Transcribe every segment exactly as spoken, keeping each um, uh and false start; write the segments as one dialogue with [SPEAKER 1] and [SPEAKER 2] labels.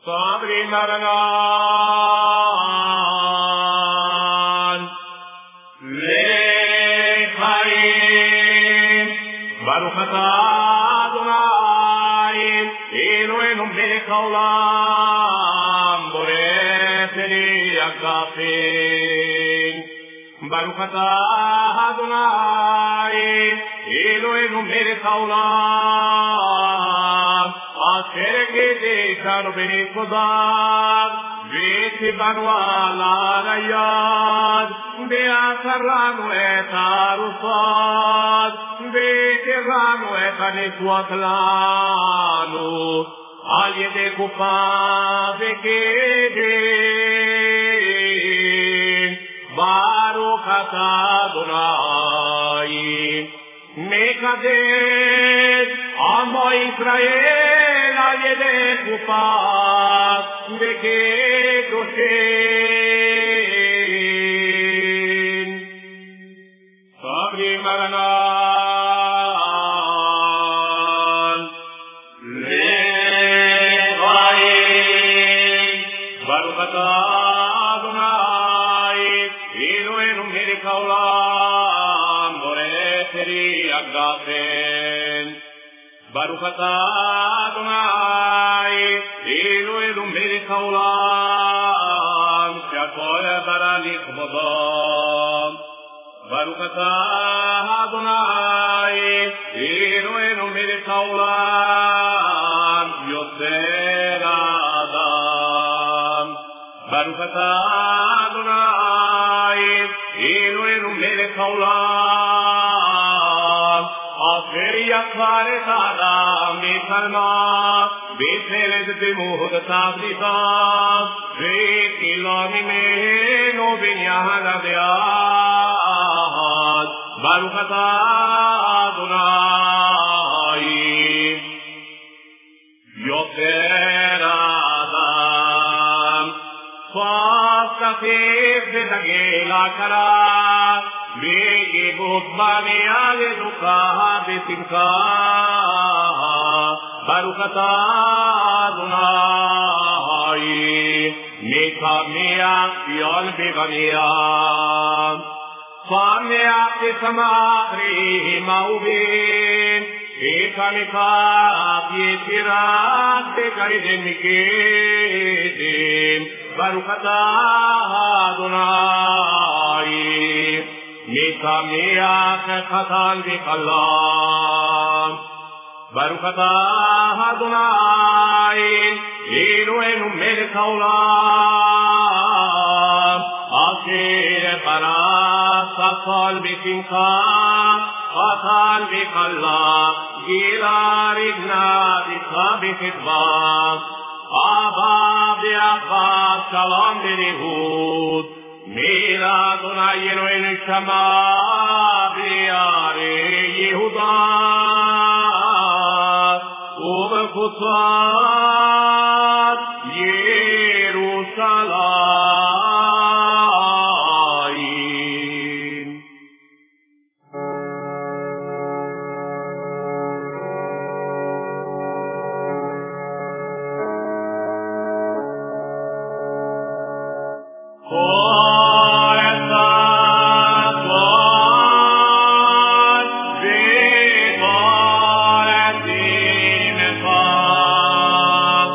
[SPEAKER 1] Sabri Naranan Lechaim Baruch atah Adonai Eloheinu melech haolam borech eli agafim Baruch atah Adonai Eloheinu melech haolam Asher קידשנו בנפקודיו וציוונו על היד ועצר לנו את הארוסות והתירנו את הנשואות לנו על ידי גופה וקידין ברוך אתה אדוני מקדש עמו ישראל על ידי חופה וקידושין סברי מרנן לחיים ברוך אתה אדוני אלוהינו מלך העולם בורא פרי הגפן Baruch atah Adonai Eloheinu melech haolam שהכל ברא לכבודו Baruch atah Adonai Eloheinu melech haolam יוצר האדם Baruch atah Adonai Eloheinu melech haolam אשר יצר את האדם מצלמה וצלד במהודתיו ניסה והצילה ממנו בניין ועד ברוך אתה אדוני יוצר האדם כף כתף ותגל הקרה וגיבוס בניה לדוחה בשמחה ברוך אתה אדוני מקמח ציון בבניה שמח תשמח רעים אהובים תשמח יצירת בגרדן מקדם ברוך אתה אדוני משמח חתן וכלה ברוך אתה אדוני אלוהינו מלך העולם אשר ברא הכל בשמחה חתן וכלה גילה רגנה איתך בחדווה אהבה ואחווה שלום ורעות מילה אדוני אלוהינו שמע ביערי יהודה ובחוצות ירושלים.
[SPEAKER 2] Bye.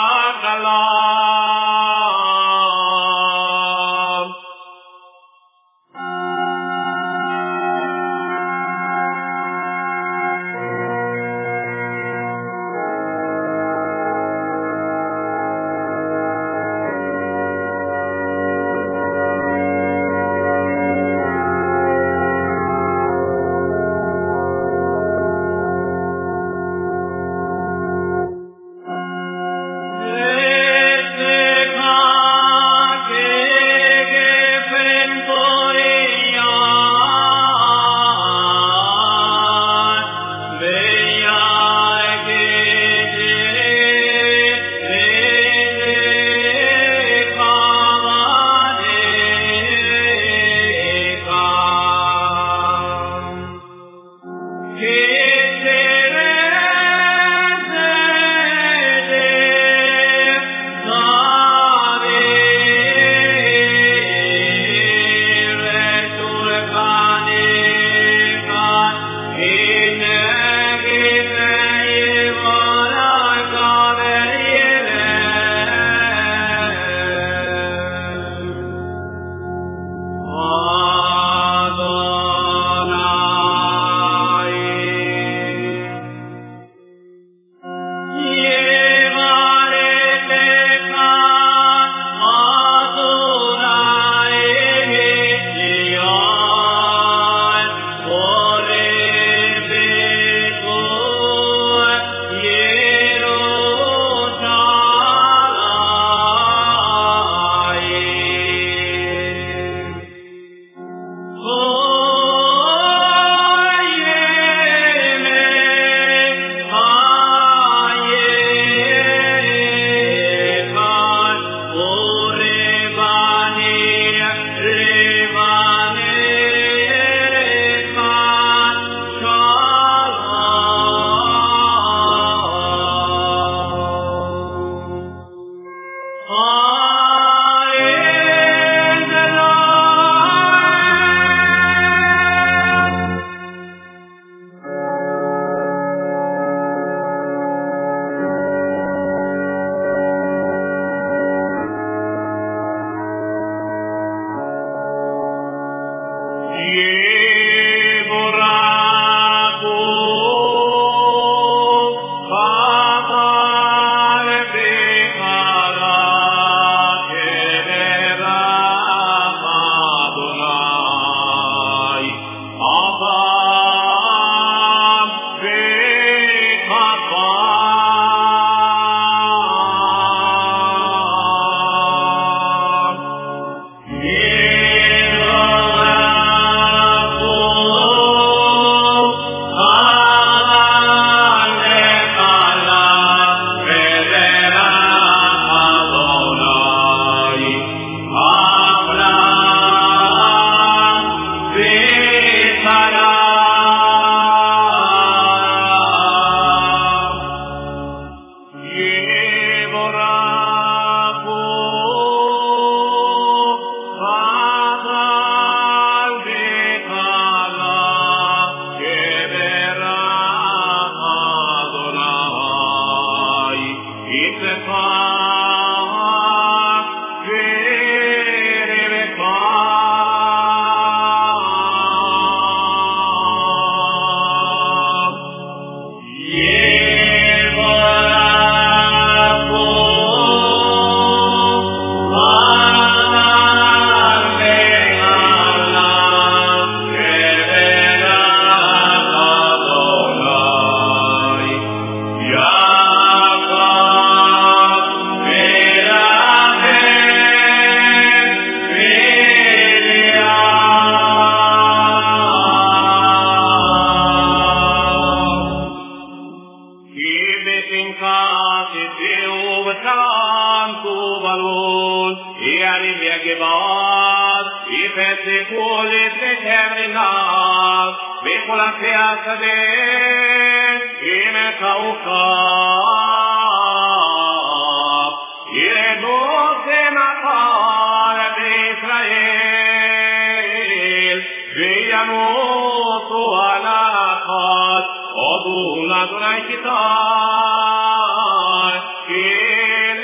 [SPEAKER 1] Adunat Adonai Kitai,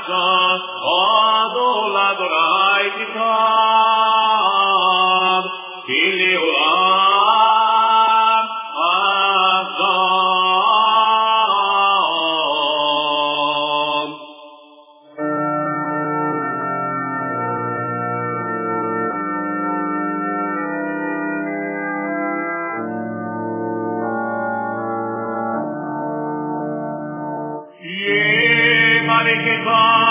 [SPEAKER 1] Hashem, Adol Adonai Tikav, Kili Olam, Hashem. Ye Malekah